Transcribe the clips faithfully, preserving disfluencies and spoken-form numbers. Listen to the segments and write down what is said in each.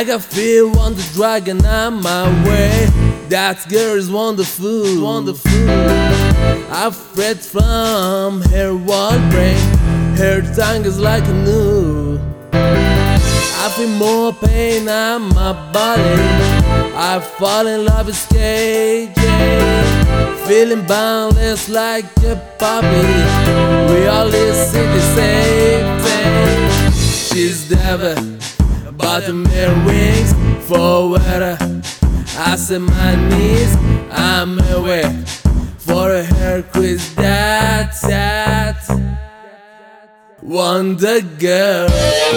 can feel Wonder Dragon on my way. That girl is wonderful, wonderful. I fret from her wild brain. Her tongue is like a noose. I feel more pain on my body. I fall in love with K J, feeling boundless like a puppy. We all see the same thing. She's devil, but the mere wings for weather. I set my knees, I'm away for a hair quiz. That, that Wonder Girl.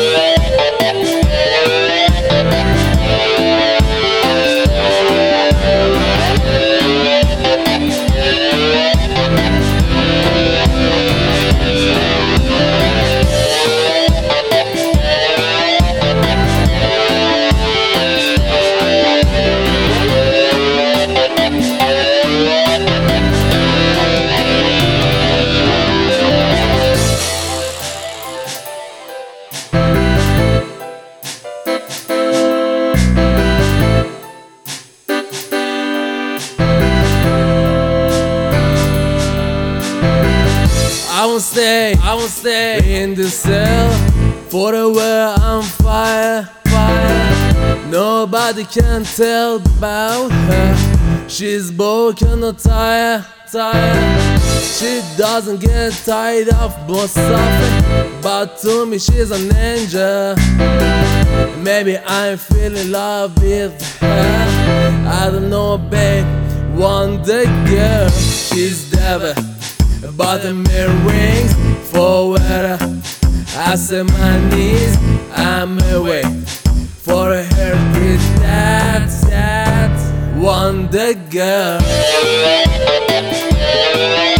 I won't stay, I won't stay in the cell. For the world on fire, fire. Nobody can tell about her. She's broken or tired, tired. She doesn't get tired of most suffering, but to me she's an angel. Maybe I'm feeling love with her. I don't know, babe. Wonder Girl, she's devil, but the mere wings for weather. I set my knees, I'm away for a haircut. That, that Wonder Girl.